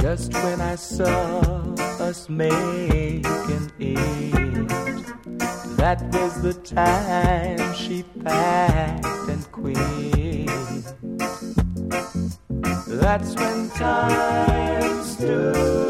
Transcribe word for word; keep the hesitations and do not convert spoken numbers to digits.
Just when I saw us making it, that was the time she packed and quit. That's when time stood